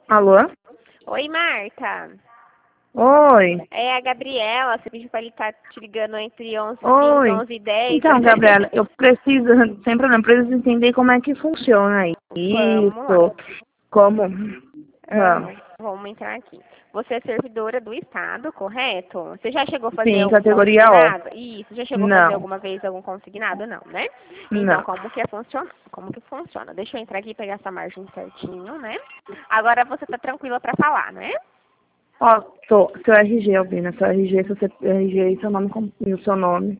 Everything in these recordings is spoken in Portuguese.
Alô? Oi, Marta. Oi. É a Gabriela. Você pediu pra ele estar te ligando entre 11h15 Oi. e 11h10. Então, Gabriela, eu preciso, sem problema, preciso entender como é que funciona Vamos lá. isso, como... Ah, Vamos entrar aqui. Você é servidora do Estado, correto? Você já chegou a fazer sim, algum categoria O. consignado? Isso, já chegou a fazer Não, alguma vez algum consignado? Não, né? Então, não. como que funciona? Deixa eu entrar aqui e pegar essa margem certinho, né? Agora você tá tranquila pra falar, né? Ó, seu RG, Albina, seu RG, seu RG e seu nome, e o seu nome.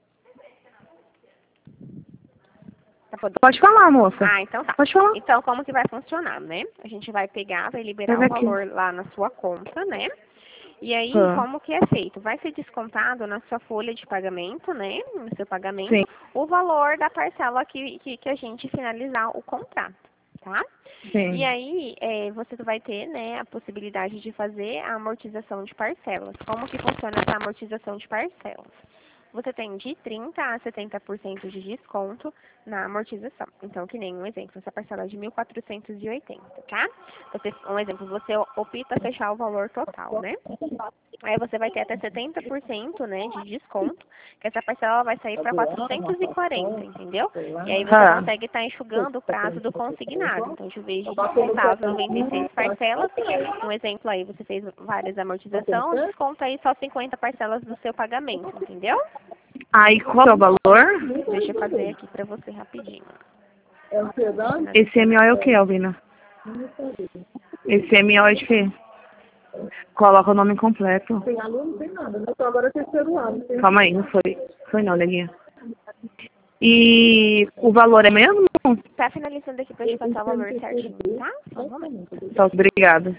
Tá podendo? Pode falar, moça. Ah, então tá. Pode falar. Então, como que vai funcionar, né? A gente vai pegar, vai liberar Pega o aqui. valor lá na sua conta, né? E aí, Ah, como que é feito? Vai ser descontado na sua folha de pagamento, né? No seu pagamento, sim, o valor da parcela que a gente finalizar o contrato, tá? E sim. aí, você vai ter, né, a possibilidade de fazer a amortização de parcelas. Como que funciona essa amortização de parcelas? Você tem de 30% a 70% de desconto na amortização. Então, que nem um exemplo, essa parcela é de 1.480, tá? Um exemplo, você opta fechar o valor total, né? Aí você vai ter até 70%, né, de desconto, que essa parcela vai sair para 440, entendeu? E aí você Ah, consegue estar enxugando o prazo do consignado. Então, de vez de descontar as 96 parcelas, um exemplo aí, você fez várias amortizações, desconta aí só 50 parcelas do seu pagamento, entendeu? aí qual é o valor? Deixa eu fazer aqui para você rapidinho. Esse MO é o que, Albina? Esse MO é de quê? Coloca o nome completo. Tem aluno, não tem nada, né? Então agora é terceiro ano. Calma aí, não foi. Foi não, neguinha. E o valor é mesmo? Tá finalizando aqui para te passar o valor certinho, tá? Só um momento. Tá, obrigada.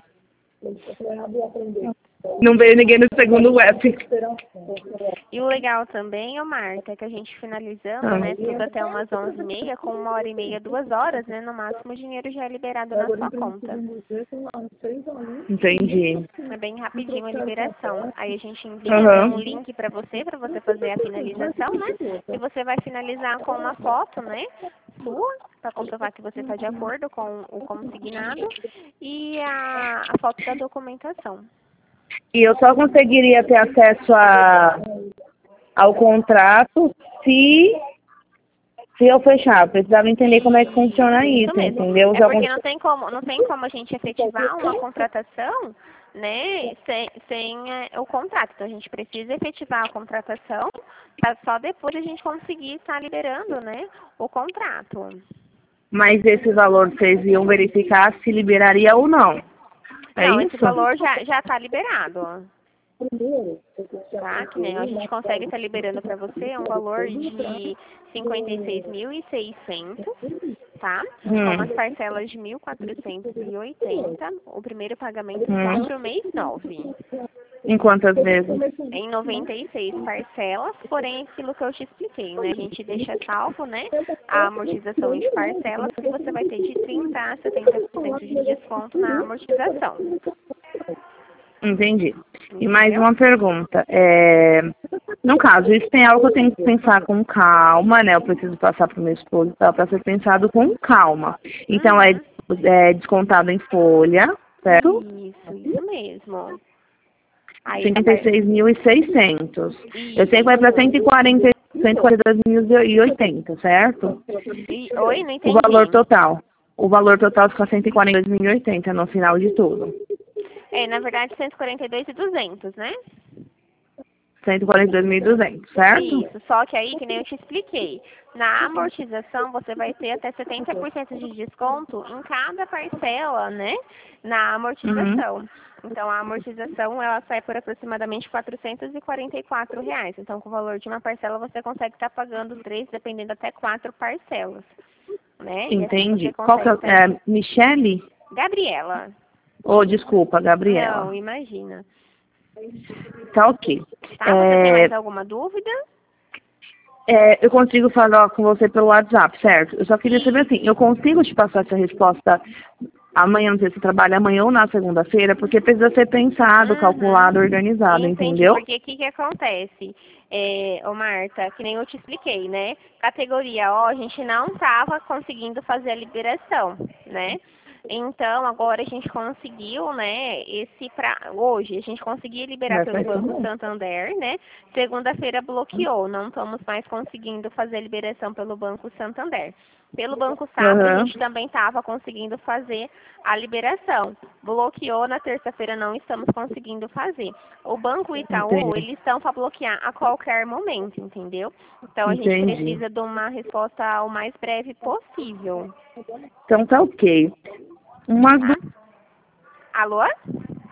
Não veio ninguém no segundo app. E o legal também, ô Marta, é que a gente finalizando, né, tudo até umas 11h30, com 1h30, 2 horas, né, no máximo o dinheiro já é liberado na sua conta. Entendi. É bem rapidinho a liberação. Aí a gente envia, né, um link para você fazer a finalização, né, e você vai finalizar com uma foto, né, sua, para comprovar que você está de acordo com o consignado, e a foto da documentação. E eu só conseguiria ter acesso ao contrato se eu fechar. Eu precisava entender como é que funciona Isso isso, mesmo. entendeu? É porque não tem como a gente efetivar uma contratação, né, sem o contrato. Então a gente precisa efetivar a contratação para só depois a gente conseguir estar liberando, né, o contrato. Mas esse valor vocês iam verificar se liberaria ou não. É Não, esse isso? valor já está liberado. Tá? Que nem a gente consegue estar liberando para você um valor de 56.600, tá? Com as parcelas de 1.480, o primeiro pagamento só para o mês 9. Em quantas vezes? Em 96 parcelas, porém aquilo que eu te expliquei, né? A gente deixa salvo, né, a amortização de parcelas, que você vai ter de 30% a 70% de desconto na amortização. Entendi. E mais Entendeu? uma pergunta. No caso, isso tem algo que eu tenho que pensar com calma, né? Eu preciso passar para o meu esposo para ser pensado com calma. Então, é descontado em folha, certo? Isso mesmo. Aí, 56.600. Eu sei que vai para 142.080, certo? Oi, não O valor entendi. total. O valor total fica 142.080 no final de tudo. Na verdade, 142.200, né? 142.200, certo? Isso, só que aí, que nem eu te expliquei, na amortização você vai ter até 70% de desconto em cada parcela, né? Na amortização. Então, a amortização, ela sai por aproximadamente R$ 444. Então, com o valor de uma parcela, você consegue estar pagando 3, dependendo até 4 parcelas, né? E assim você Entendi. Qual que consegue... é? Michele? Gabriela. Oh, desculpa, Gabriela. Não, imagina. Tá ok. Tá? Você tem mais alguma dúvida? Eu consigo falar com você pelo WhatsApp, certo? Eu só queria saber assim, eu consigo te passar essa resposta amanhã, não sei se você trabalha amanhã ou na segunda-feira, porque precisa ser pensado, calculado, organizado, Entendi, entendeu? porque o que acontece, ô Marta, que nem eu te expliquei, né? Categoria O, a gente não estava conseguindo fazer a liberação, né? Então, agora a gente conseguiu, né, hoje, a gente conseguiu liberar pelo Banco Santander, né? Segunda-feira bloqueou, não estamos mais conseguindo fazer a liberação pelo Banco Santander. Pelo Banco Safra, a gente também estava conseguindo fazer a liberação. Bloqueou na terça-feira, não estamos conseguindo fazer. O Banco Itaú, eles estão para bloquear a qualquer momento, entendeu? Então, a gente precisa de uma resposta o mais breve possível. Então tá ok. Alô?